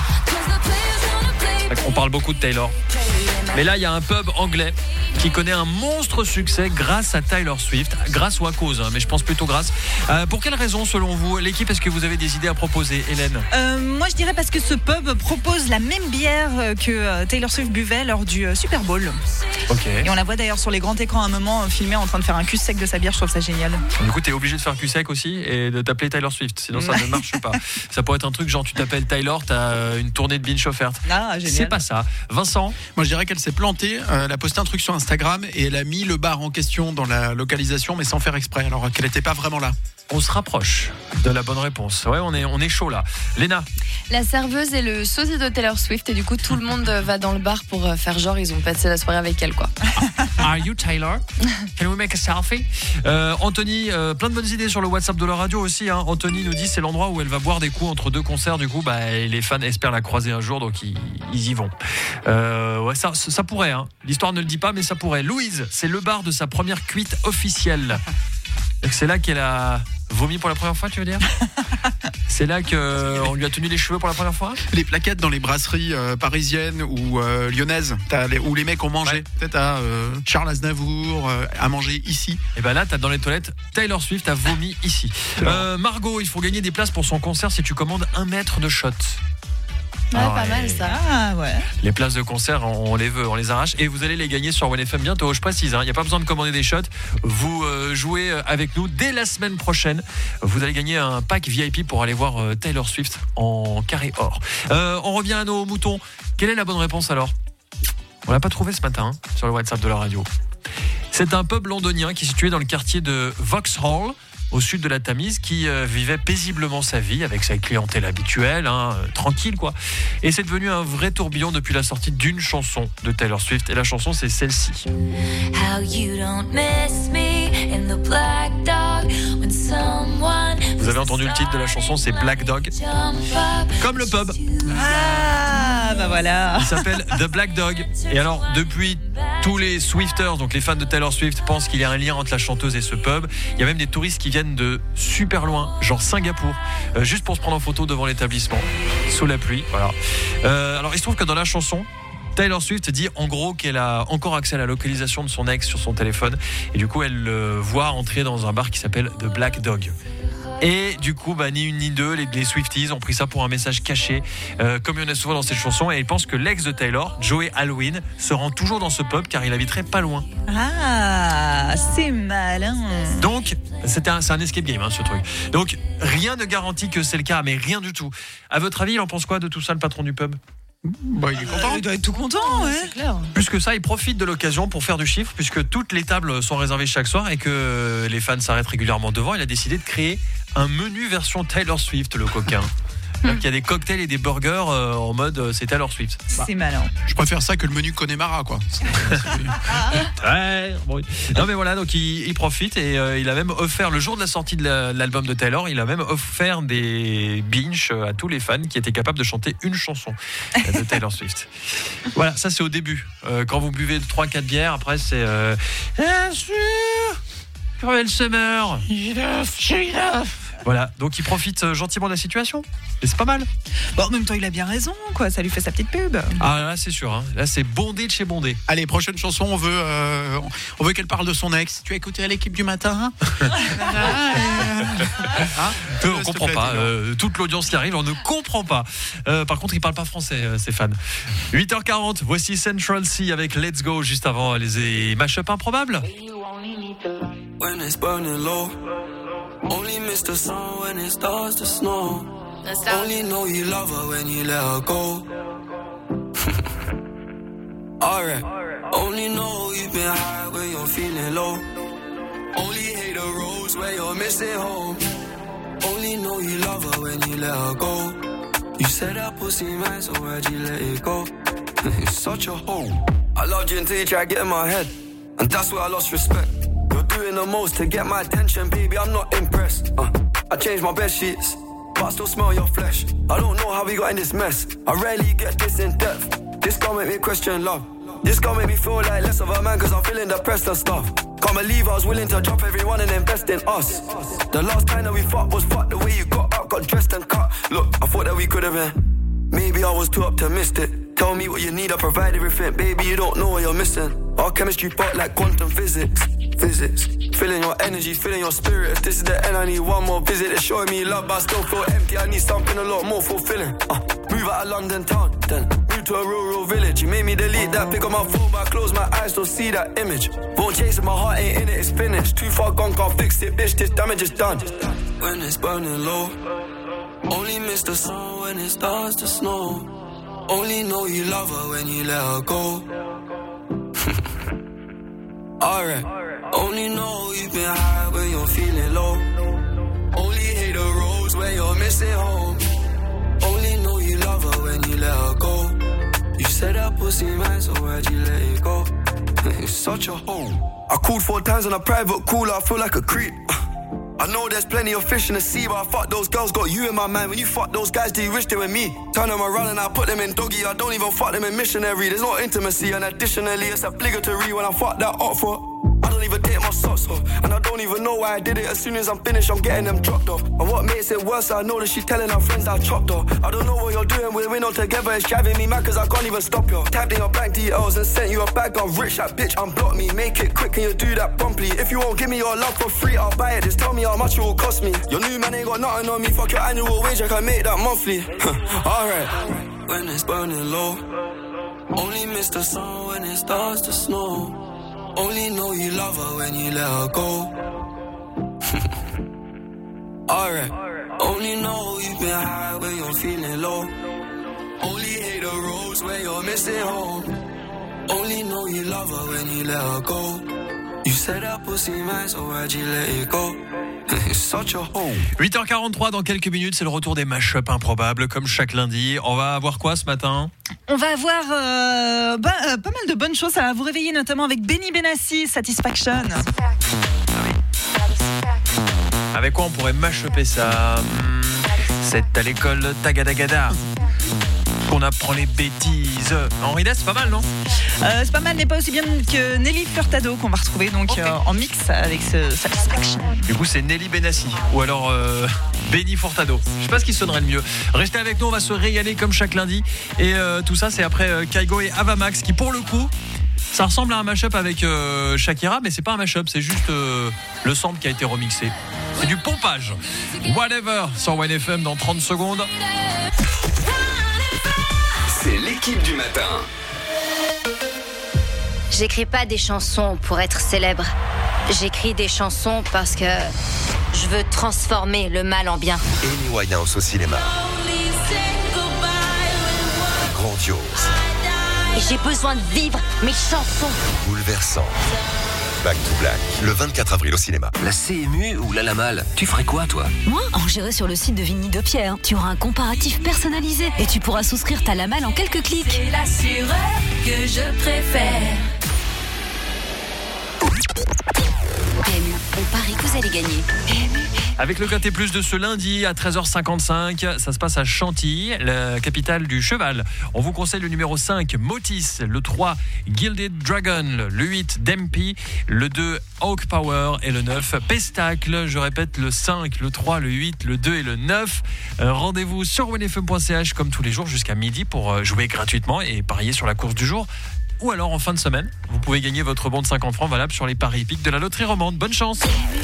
On parle beaucoup de Taylor. Mais là, il y a un pub anglais qui connaît un monstre succès grâce à Taylor Swift. Grâce ou à cause, mais je pense plutôt grâce. Pour quelle raison, selon vous, l'équipe, est-ce que vous avez des idées à proposer, Hélène ? Moi, je dirais parce que ce pub propose la même bière que Taylor Swift buvait lors du Super Bowl. Ok. Et on la voit d'ailleurs sur les grands écrans à un moment filmée en train de faire un cul sec de sa bière. Je trouve ça génial. Du coup, t'es obligé de faire cul sec aussi et de t'appeler Taylor Swift. Sinon, ça ne marche pas. Ça pourrait être un truc genre, tu t'appelles Taylor, t'as une tournée de binge offerte. Ah, génial. C'est pas ça. Vincent ? Moi, je dirais qu'elle s'est plantée. Elle a posté un truc sur Instagram et elle a mis le bar en question dans la localisation, mais sans faire exprès, alors qu'elle n'était pas vraiment là. On se rapproche de la bonne réponse. Ouais, on est chaud là. Léna ? La serveuse est le sosie de Taylor Swift et du coup tout le monde va dans le bar pour faire genre ils ont passé la soirée avec elle quoi. Are you Taylor? Can we make a selfie? Anthony, plein de bonnes idées sur le WhatsApp de la radio aussi. Hein. Anthony nous dit c'est l'endroit où elle va boire des coups entre deux concerts. Du coup, les fans espèrent la croiser un jour, donc ils y vont. Ouais, ça pourrait. Hein. L'histoire ne le dit pas, mais ça pourrait. Louise, c'est le bar de sa première cuite officielle. Donc c'est là qu'elle a vomi pour la première fois, tu veux dire? C'est là qu'on lui a tenu les cheveux pour la première fois? Les plaquettes dans les brasseries parisiennes ou lyonnaises, où les mecs ont mangé. Ouais. Peut-être à Charles Aznavour à manger ici. Et ben là, t'as dans les toilettes, Taylor Swift a vomi ici. Margot, il faut gagner des places pour son concert si tu commandes 1 mètre de shot. Ouais, pas mal ça. Ah ouais. Les places de concert, on les veut, on les arrache et vous allez les gagner sur OneFM bientôt. Je précise, il n'y a pas besoin de commander des shots. Vous jouez avec nous dès la semaine prochaine. Vous allez gagner un pack VIP pour aller voir Taylor Swift en carré or. On revient à nos moutons. Quelle est la bonne réponse alors? On l'a pas trouvé ce matin sur le WhatsApp de la radio. C'est un pub londonien qui est situé dans le quartier de Vauxhall, au sud de la Tamise, qui vivait paisiblement sa vie avec sa clientèle habituelle, tranquille quoi. Et c'est devenu un vrai tourbillon depuis la sortie d'une chanson de Taylor Swift. Et la chanson, c'est celle-ci. Vous avez entendu le titre de la chanson, c'est Black Dog. Comme le pub. Ah, bah voilà. Il s'appelle The Black Dog. Et alors, depuis, tous les Swifters, donc les fans de Taylor Swift, pensent qu'il y a un lien entre la chanteuse et ce pub. Il y a même des touristes qui viennent de super loin, genre Singapour, juste pour se prendre en photo devant l'établissement, sous la pluie. Voilà. Alors, il se trouve que dans la chanson, Taylor Swift dit en gros qu'elle a encore accès à la localisation de son ex sur son téléphone. Et du coup, elle le voit entrer dans un bar qui s'appelle The Black Dog. Et du coup, ni une ni deux, les Swifties ont pris ça pour un message caché, comme il y en a souvent dans cette chanson. Et ils pensent que l'ex de Taylor, Joey Alwyn, se rend toujours dans ce pub car il habiterait pas loin. Ah, c'est malin. Donc, c'est un escape game, ce truc. Donc, rien ne garantit que c'est le cas, mais rien du tout. À votre avis, il en pense quoi de tout ça, le patron du pub? Il est content. Il doit être tout content, ouais. C'est clair. Plus que ça, il profite de l'occasion pour faire du chiffre, puisque toutes les tables sont réservées chaque soir et que les fans s'arrêtent régulièrement devant. Il a décidé de créer un menu version Taylor Swift, le coquin. Il y a des cocktails et des burgers en mode c'est Taylor Swift. C'est malin. Je préfère ça que le menu Connemara, quoi. Bon. Non mais voilà, donc il profite et il a même offert le jour de la sortie de l'album de Taylor, il a même offert des binges à tous les fans qui étaient capables de chanter une chanson de Taylor Swift. Voilà, ça c'est au début. Quand vous buvez 3-4 bières, après c'est bien sûr, Cruel Summer. Voilà, donc il profite gentiment de la situation. Et c'est pas mal. Bon, en même temps, il a bien raison, quoi. Ça lui fait sa petite pub. Ah là, c'est sûr. Là, c'est bondé de chez bondé. Allez, prochaine chanson, on veut qu'elle parle de son ex. Tu as écouté à l'équipe du matin? On comprend pas. Toute l'audience qui arrive, on ne comprend pas. Par contre, ils parlent pas français, ces fans. 8h40, voici Central C avec Let's Go. Juste avant les mash-up improbables. When it's burning low, only miss the sun when it starts to snow. Only know you love her when you let her go. Alright. Only know you've been high when you're feeling low. Only hate the roads where you're missing home. Only know you love her when you let her go. You said that pussy man, so why'd you let it go? It's such a hole. I loved you until you tried to get in my head, and that's where I lost respect. You're doing the most to get my attention, baby, I'm not impressed. I changed my bed sheets, but I still smell your flesh. I don't know how we got in this mess. I rarely get this in depth. This gon' make me question love. This gon' make me feel like less of a man cause I'm feeling depressed and stuff. Can't believe I was willing to drop everyone and invest in us. The last time that we fucked was fucked the way you got up, got dressed and cut. Look, I thought that we could have been. Maybe I was too optimistic. Tell me what you need, I provide everything. Baby, you don't know what you're missing. Our chemistry part like quantum physics. Feeling your energy, feeling your spirit. If this is the end, I need one more visit. It's showing me love, but I still feel empty. I need something a lot more fulfilling. Move out of London town, then move to a rural village. You made me delete that, pick up my phone, but I close my eyes, don't see that image. Won't chase it, my heart ain't in it, it's finished. Too far gone, can't fix it, bitch, this damage is done. When it's burning low, only miss the sun when it starts to snow. Only know you love her when you let her go. Alright. Only know you've been high when you're feeling low. Only hate the roads where you're missing home. Only know you love her when you let her go. You said that pussy man, so why'd you let it go? It's such a hole. I called 4 times on a private call, I feel like a creep. I know there's plenty of fish in the sea, but I fuck those girls, got you in my mind. When you fuck those guys, do you wish they were me? Turn them around and I put them in doggy. I don't even fuck them in missionary. There's no intimacy, and additionally, it's obligatory when I fuck that up for. I don't even take my socks off, and I don't even know why I did it. As soon as I'm finished, I'm getting them dropped off. And what makes it worse, I know that she's telling her friends I chopped her. I don't know what you're doing, we're not together. It's driving me mad cause I can't even stop you. Tapped in your bank details and sent you a bag. I'm rich, that bitch, unblock me. Make it quick, can you do that promptly? If you won't give me your love for free, I'll buy it. Just tell me how much it will cost me. Your new man ain't got nothing on me. Fuck your annual wage, I can make that monthly. Alright. When it's burning low, only miss the sun when it starts to snow. Only know you love her when you let her go. Alright. Only know you've been high when you're feeling low. Only hate the roads where you're missing home. Only know you love her when you let her go. You said that pussy man, so why'd you let it go? It's such a home. 8h43, dans quelques minutes, c'est le retour des mash-up improbables, comme chaque lundi. On va avoir quoi ce matin ? On va avoir pas mal de bonnes choses. Ça va vous réveiller notamment avec Benny Benassi, Satisfaction. Avec quoi on pourrait mash-upper ça ? C'est à l'école Tagadagada qu'on apprend les bêtises. Henri Dess, c'est pas mal, non ? C'est pas mal, mais pas aussi bien que Nelly Furtado qu'on va retrouver donc en mix avec ce Satisfaction. Du coup, c'est Nelly Benassi ou alors Benny Furtado. Je sais pas ce qui sonnerait le mieux. Restez avec nous, on va se régaler comme chaque lundi. Et tout ça, c'est après Kaigo et Avamax qui, pour le coup, ça ressemble à un mashup avec Shakira, mais c'est pas un mashup, c'est juste le sample qui a été remixé. C'est du pompage. Whatever sur 1FM dans 30 secondes. C'est l'équipe du matin. J'écris pas des chansons pour être célèbre. J'écris des chansons parce que je veux transformer le mal en bien. Amy Winehouse au cinéma. Grandiose. Et j'ai besoin de vivre mes chansons. Bouleversant. Back to Black, le 24 avril au cinéma. La CMU ou la Lamal, tu ferais quoi toi ? Moi, j'irai sur le site de Vigny de Pierre. Tu auras un comparatif personnalisé et tu pourras souscrire ta Lamal en quelques clics. C'est l'assureur que je préfère. PMU, on parie que vous allez gagner. PMU. Avec le KT+, de ce lundi à 13h55, ça se passe à Chantilly, la capitale du cheval. On vous conseille le numéro 5, Motis, le 3, Gilded Dragon, le 8, Dempy, le 2, Hawk Power et le 9, Pestacle. Je répète, le 5, le 3, le 8, le 2 et le 9. Rendez-vous sur onefm.ch comme tous les jours jusqu'à midi pour jouer gratuitement et parier sur la course du jour. Ou alors en fin de semaine, vous pouvez gagner votre bon de 50 francs valable sur les paris hippiques de la loterie romande. Bonne chance.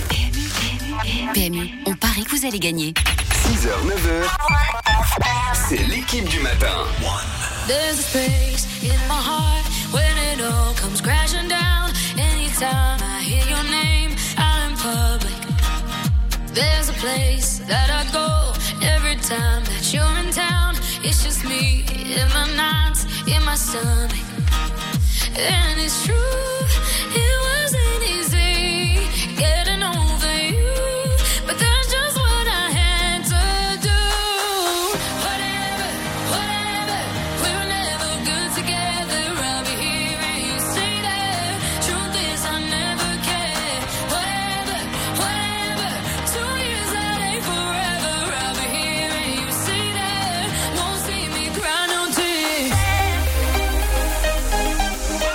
PMU, on parie que vous allez gagner. 6h, 9h, c'est l'équipe du matin. There's a space in my heart when it all comes crashing down. Anytime I hear your name out in public. There's a place that I go every time that you're in town. It's just me in my nights, in my stomach. And it's true, it wasn't easy getting over you, but that's just what I had to do. Whatever, we were never good together. I'll be here and you say that. Truth is I never cared. Whatever, 2 years that ain't forever. I'll be here and you say that. Won't see me cry no tears.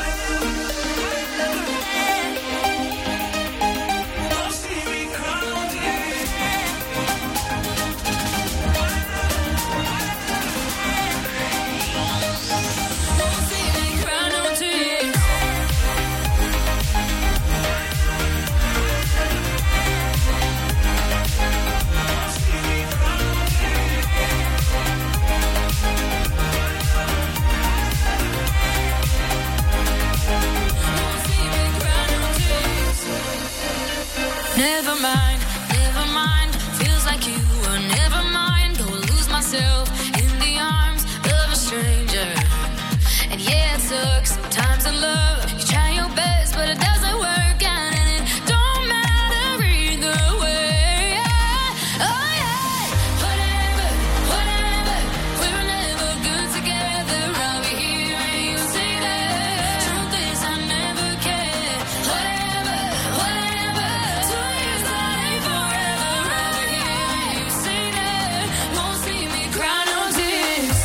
Never mind, feels like you were never mind. Go lose myself in the arms of a stranger. And yeah, it sucks sometimes in love. You try your best, but it doesn't work out, and it don't matter either way. Oh yeah, whatever, we were never good together. I'll be here and you say that. Truth is I never cared. Whatever, 2 years that ain't forever. I'll be here and you say that. Won't see me cry no tears.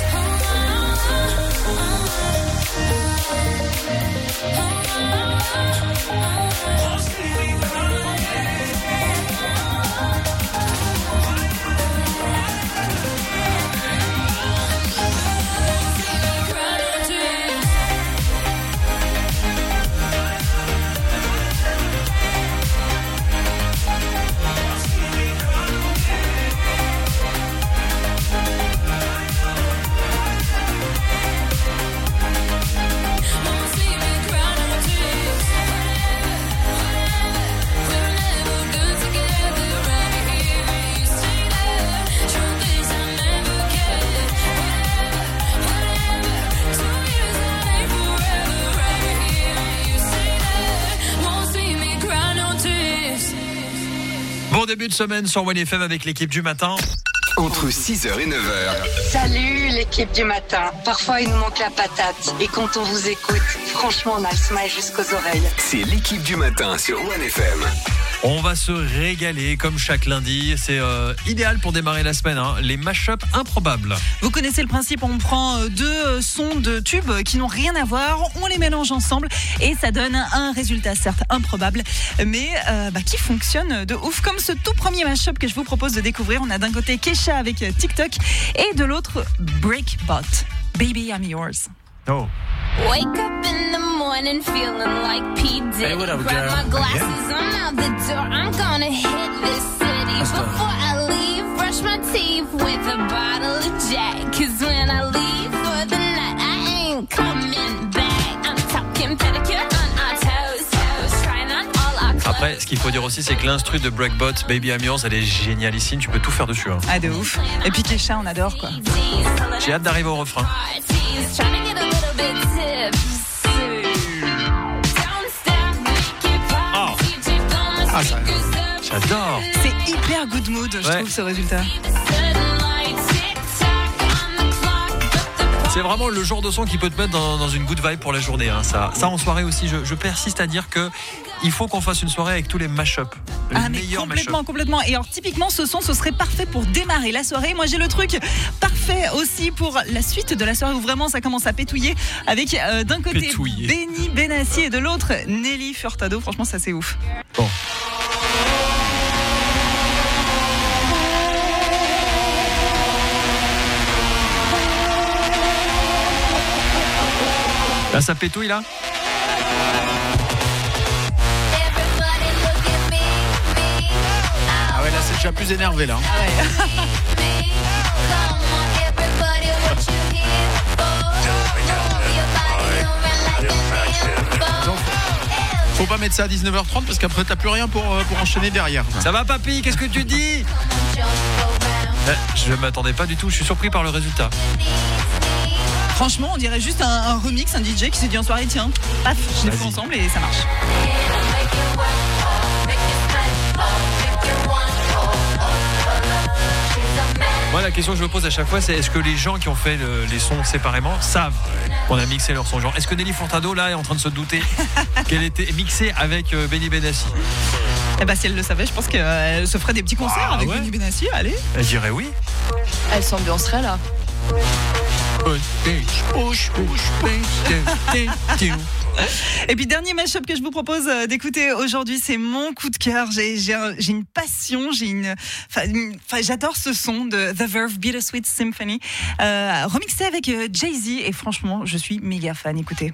Bon début de semaine sur 1FM avec l'équipe du matin. Entre 6h et 9h. Salut l'équipe du matin. Parfois il nous manque la patate. Et quand on vous écoute, franchement on a le smile jusqu'aux oreilles. C'est l'équipe du matin sur 1FM. On va se régaler comme chaque lundi. C'est idéal pour démarrer la semaine, hein. Les mash-up improbables. Vous connaissez le principe, on prend deux sons de tubes qui n'ont rien à voir, on les mélange ensemble et ça donne un résultat certes improbable, mais qui fonctionne de ouf. Comme ce tout premier mash-up que je vous propose de découvrir. On a d'un côté Kesha avec TikTok et de l'autre Breakbot, Baby I'm Yours. Oh. Wake up in the morning feeling like P. Diddy. Hey, what up, Grab girl? my glasses, I'm out the door. I'm gonna hit this city. Before I leave, brush my teeth with a bottle of Jack. 'Cause when I leave for the night, I ain't coming back. I'm talking pedicure on our toes, trying on all our clothes. Après, ce qu'il faut dire aussi, c'est que l'instru de Breakbot, Baby I'm Yours, elle est génialissime. Tu peux tout faire dessus, hein. Ah de ouf. Et puis Kesha, on adore quoi. J'ai hâte d'arriver au refrain. Trying to get a little bit tipsy. Don't stop, make it pop. DJ blow my speakers up. J'adore. C'est hyper good mood, je trouve, ce résultat. C'est vraiment le genre de son qui peut te mettre dans une good vibe pour la journée, hein. Ça en soirée aussi, je persiste à dire que il faut qu'on fasse une soirée avec tous les mash-up. Les meilleurs mash-up. Complètement. Et alors typiquement ce son, ce serait parfait pour démarrer la soirée. Moi j'ai le truc parfait aussi pour la suite de la soirée où vraiment ça commence à pétouiller avec d'un côté Benny Benassi et de l'autre Nelly Furtado. Franchement ça c'est ouf. Bon. Là ça pétouille là. Ah ouais, là c'est déjà plus énervé là. Faut pas mettre ça à 19h30 parce qu'après t'as plus rien pour enchaîner derrière. Ça va papy, qu'est-ce que tu dis? Je ne m'attendais pas du tout, je suis surpris par le résultat. Franchement, on dirait juste un remix, un DJ qui s'est dit en soirée, tiens, paf, je les fais ensemble et ça marche. Moi, la question que je me pose à chaque fois, c'est est-ce que les gens qui ont fait les sons séparément savent qu'on a mixé leurs sons? Genre, est-ce que Nelly Furtado, là, est en train de se douter qu'elle était mixée avec Benny Benassi? Eh ben, si elle le savait, je pense qu'elle se ferait des petits concerts avec Benny Benassi, allez. Elle dirait oui. Elle s'ambiancerait là. Et puis dernier mashup que je vous propose d'écouter aujourd'hui, c'est mon coup de cœur. J'ai une passion, j'adore ce son de The Verve Bittersweet Symphony, remixé avec Jay-Z, et franchement je suis méga fan. Écoutez.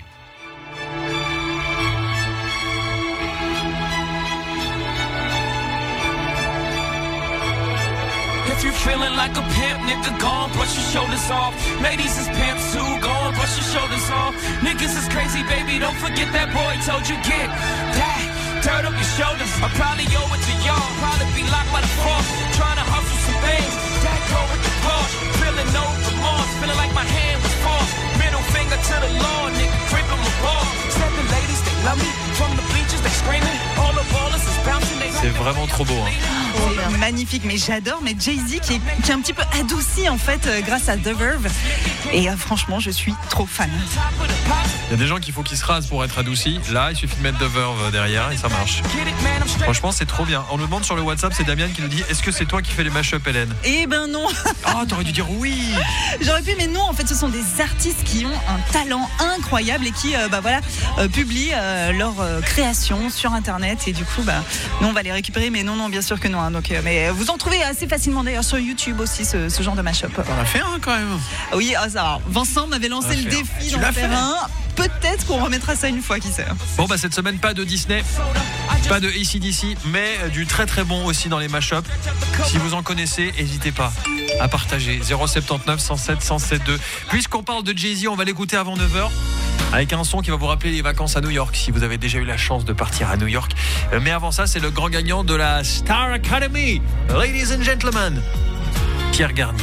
If you feeling like a pimp, nigga, go on, brush your shoulders off. Ladies is pimps too, go on, brush your shoulders off. Niggas is crazy, baby, don't forget that boy told you get that. dirt up your shoulders. I probably owe it to y'all. Probably be locked by the force. Trying to hustle some things. That go with the Porsche. Feeling no remorse. Feeling like my hand was forced. Middle finger to the law, nigga. Gripping my ball. Said the ladies, they love me. From the bleachers, they screaming. All the ballers is bouncing. C'est vraiment trop beau. C'est magnifique, mais j'adore. Mais Jay-Z qui est un petit peu adouci en fait grâce à The Verve. Et franchement, je suis trop fan. Il y a des gens qu'il faut qu'ils se rasent pour être adoucis. Là, il suffit de mettre The Verve derrière et ça marche. Franchement, c'est trop bien. On nous demande sur le WhatsApp, c'est Damien qui nous dit: est-ce que c'est toi qui fais les mashups, Hélène? Eh ben non. Oh, t'aurais dû dire oui. J'aurais pu, mais non. En fait, ce sont des artistes qui ont un talent incroyable et qui, publient leur création sur Internet. Et du coup, nous on va les récupérer, mais non, bien sûr que non. Donc, mais vous en trouvez assez facilement d'ailleurs sur YouTube aussi ce genre de mashup. On a fait un quand même. Oui, ça. Vincent m'avait lancé le défi d'en faire un. Peut-être qu'on remettra ça une fois, qui sait. Bon, cette semaine, pas de Disney, pas de AC/DC, mais du très très bon aussi dans les mashups. Si vous en connaissez, n'hésitez pas à partager. 079 107 107 2. Puisqu'on parle de Jay-Z, on va l'écouter avant 9h. Avec un son qui va vous rappeler les vacances à New York, si vous avez déjà eu la chance de partir à New York. Mais avant ça, c'est le grand gagnant de la Star Academy. Ladies and gentlemen, Pierre Garnier.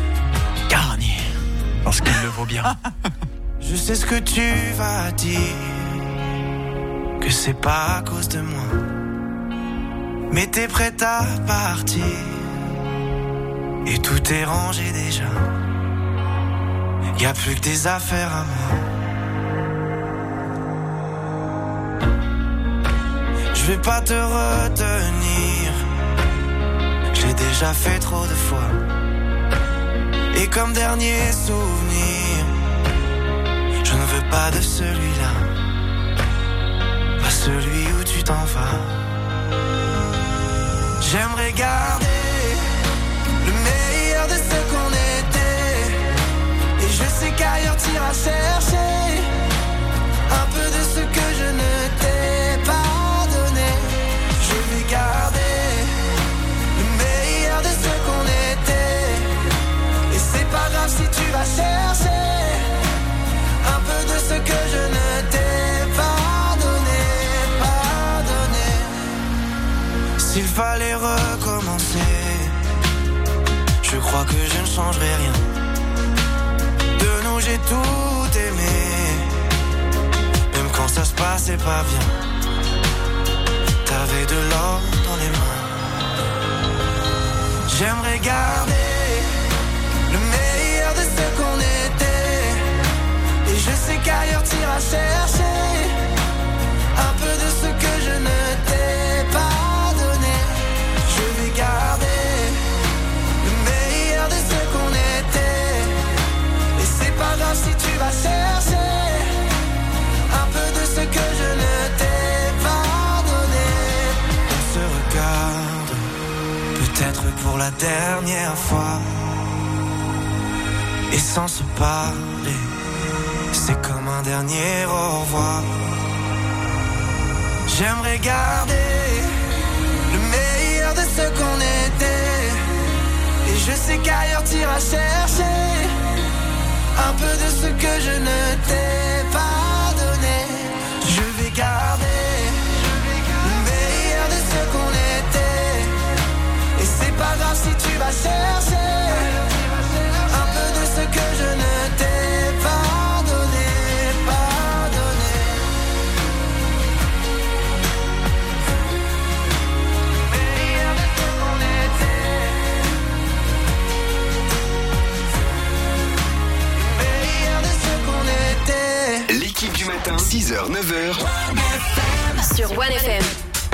Parce qu'il le vaut bien. Je sais ce que tu vas dire, que c'est pas à cause de moi, mais t'es prête à partir, et tout est rangé déjà. Y a plus que des affaires à moi. Je vais pas te retenir, j'ai déjà fait trop de fois. Et comme dernier souvenir, je ne veux pas de celui-là, pas celui où tu t'en vas. J'aimerais garder le meilleur de ce qu'on était, et je sais qu'ailleurs t'iras chercher un peu de ce que je ne t'ai pas donné. Je vais garder le meilleur de ce qu'on était, et c'est pas grave si tu vas chercher un peu de ce que je ne t'ai pas donné. S'il fallait recommencer, je crois que je ne changerai rien. De nous j'ai tout aimé, même quand ça se passait pas bien. T'avais de l'or dans les mains. J'aimerais garder le meilleur de ce qu'on était, et je sais qu'ailleurs t'iras chercher un peu de ce que je ne t'ai pas donné. Je vais garder le meilleur de ce qu'on était, et c'est pas grave si tu vas chercher un peu de ce que je ne t'ai pas donné. On se regarde, peut-être pour la dernière fois, et sans se parler, c'est comme un dernier au revoir. J'aimerais garder le meilleur de ce qu'on était, et je sais qu'ailleurs t'iras chercher un peu de ce que je ne t'ai pas donné. Je vais garder le meilleur de ce qu'on était, et c'est pas grave si tu vas chercher un peu de ce que je ne t'ai pas donné, pas donné. Le meilleur de ce qu'on était, le meilleur de ce qu'on était. L'équipe du matin, 6h, 9h. Sur One FM.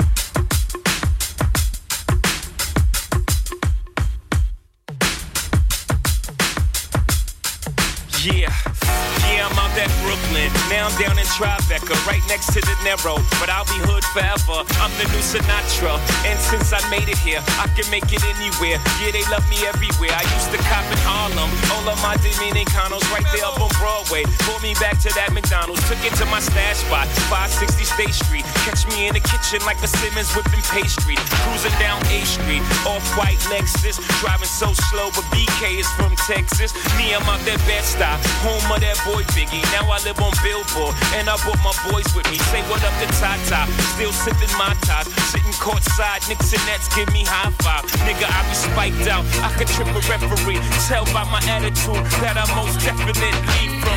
Yeah, I'm out at Brooklyn. Now I'm down in Tribeca, right next to the Narrow. But I'll be hood forever. I'm the new Sinatra. And since I made it here, I can make it anywhere. Yeah, they love me everywhere. I used to cop in Harlem. All of my Dominicanos right there up on Broadway. Pulled me back to that McDonald's. Took it to my stash spot, 560 State Street. Catch me in the kitchen like a Simmons whipping pastry. Cruising down A Street, off-white Lexus. Driving so slow, but BK is from Texas. Me, I'm out that Bed-Stuy, home of that boy Biggie. Now I live on Billboard, and I brought my boys with me. Say what up to Tata, still sipping my ties. Sitting courtside, Knicks and Nets give me high five. Nigga, I be spiked out, I could trip a referee. Tell by my attitude that I most definitely from.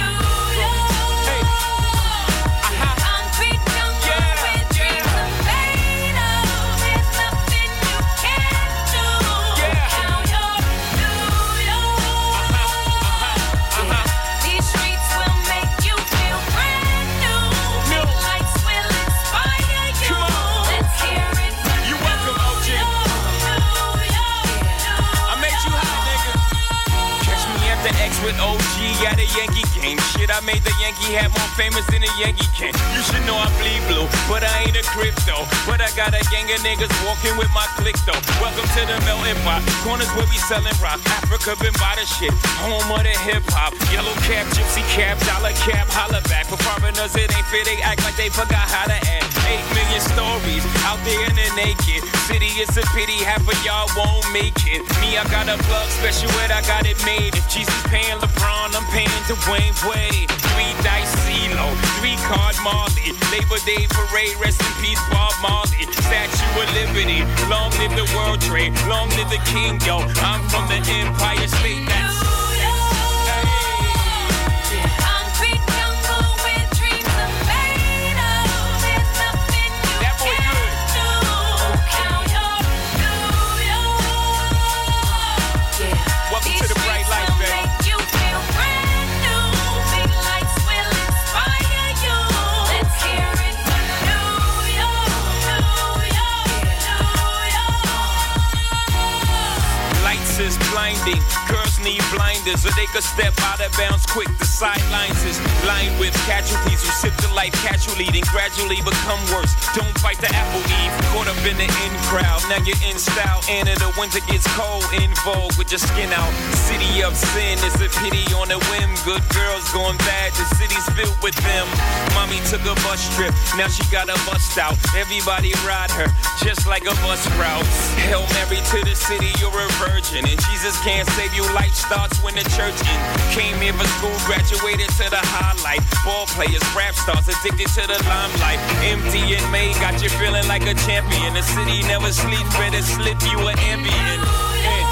With OG at a Yankee game. Shit, I made the Yankee hat more famous than a Yankee can. You should know I bleed blue, but I ain't a crypto. But I got a gang of niggas walking with my click though. Welcome to the melting pot. Corners where we selling rock. Africa been by the shit. Home of the hip hop. Yellow cap, gypsy cap, dollar cap, holla back. For foreigners, it ain't fair. They act like they forgot how to act. 8 million stories out there in the naked city. It's a pity half of y'all won't make it. Me, I got a plug special ed, I got it made. If Jesus paying LeBron, I'm paying Dwayne Wade. 3 dice CeeLo, 3 card Marley. Labor Day parade, rest in peace Bob Marley. Statue of Liberty, long live the World Trade, long live the King, yo. I'm from the Empire State, that's blinding. Girls need blinders so they could step out of bounds quick. The sidelines is lined with casualties who sip the life casually, then gradually become worse. Don't fight the apple eve, caught up in the in crowd. Now you're in style, and in the winter gets cold. In vogue with your skin out. City of sin is a pity on a whim. Good girls going bad, the city's filled with them. Mommy took a bus trip, now she got a bust out. Everybody ride her, just like a bus route. Hail Mary to the city, you're a virgin, and Jesus can't save you. Life starts when the church ends. Came here for school, graduated to the highlight. Ball players, rap stars, addicted to the limelight. Empty and May got you feeling like a champion. The city never sleeps, better slip you an ambient. Yeah.